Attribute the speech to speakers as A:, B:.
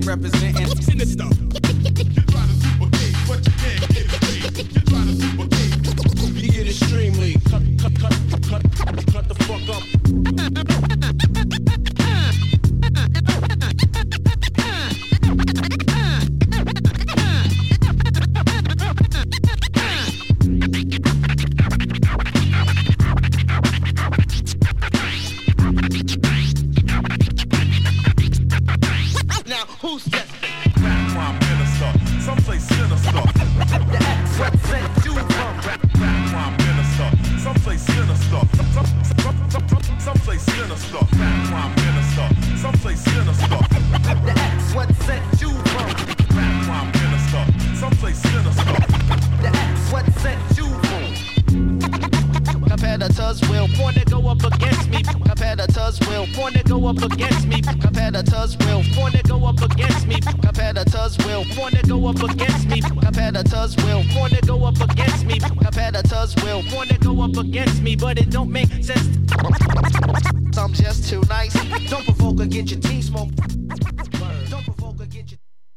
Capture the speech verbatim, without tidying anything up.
A: representing sinister. You try to duplicate, but you can't get it straight. You try to duplicate, you get extremely cut, cut, cut, cut, cut, cut the fuck up.
B: Now who's that?
A: Rap Prime Minister, someplace sinister.
B: The X represent you from rap.
A: Rap Prime Minister, someplace sinister. Some, some, some, some, someplace sinister. Rap Prime Minister, someplace sinister.
B: The X represent you from
A: Rap Prime Minister, someplace sinister.
B: The X represent you from. Competitors will want to go up against me. Competitors will want to go up against me. Competitors will want to go up against me. Competitors will want to go up against me. Competitors will want to go up against me. Competitors will want to go up against me, but it don't make sense. I'm just too nice. Don't provoke or get your team smoked.